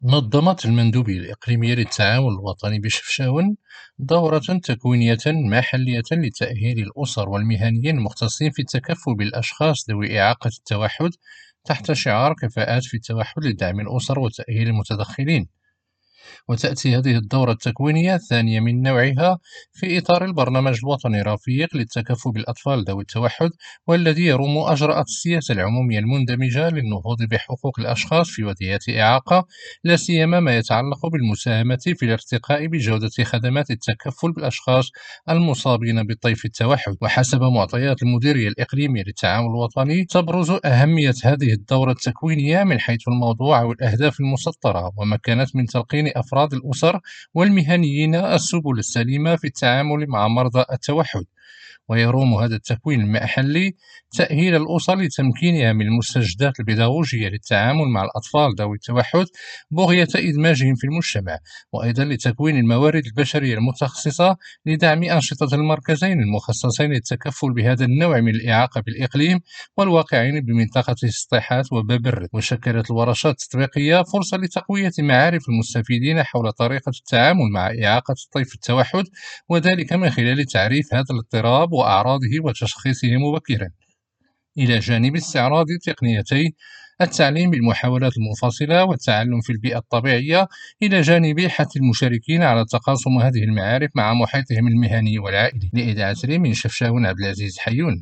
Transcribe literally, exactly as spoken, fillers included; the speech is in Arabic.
نظمت المندوبية الإقليمية للتعاون الوطني بشفشاون دورة تكوينية محلية لتأهيل الأسر والمهنيين المختصين في التكفل بالأشخاص ذوي إعاقة التوحد تحت شعار كفاءات في التوحد لدعم الأسر وتأهيل المتدخلين. وتأتي هذه الدورة التكوينية الثانية من نوعها في إطار البرنامج الوطني الرفيق للتكفل بالأطفال ذوي التوحد، والذي يروم أجراءات السياسة العمومية المندمجة للنهوض بحقوق الأشخاص في وضعية إعاقة، لا سيما ما يتعلق بالمساهمة في الارتقاء بجودة خدمات التكفل بالأشخاص المصابين بطيف التوحد. وحسب معطيات المديرية الإقليمية للتعاون الوطني، تبرز أهمية هذه الدورة التكوينية من حيث الموضوع والأهداف المسطرة، وما كانت من تلقين أفراد الأسر والمهنيين السبل السليمة في التعامل مع مرضى التوحد. ويروم هذا التكوين المحلي تأهيل الأسر لتمكينها من المستجدات البيداغوجية للتعامل مع الأطفال ذوي التوحد بغية إدماجهم في المجتمع، وأيضا لتكوين الموارد البشرية المتخصصة لدعم أنشطة المركزين المخصصين للتكفل بهذا النوع من الإعاقة بالإقليم والواقعين بمنطقة السطيحات وباب الرد. وشكلت الورشات التطبيقية فرصة لتقوية معارف المستفيدين حول طريقة التعامل مع إعاقة الطيف التوحد، وذلك من خلال تعريف هذا الاضطراب وأعراضه وتشخيصه مبكرا، إلى جانب استعراض تقنيتي التعليم بالمحاولات المنفصلة والتعلم في البيئة الطبيعية، إلى جانب حث المشاركين على تقاسم هذه المعارف مع محيطهم المهني والعائلي. لإذاعة ريم من شفشاون، عبد العزيز حيون.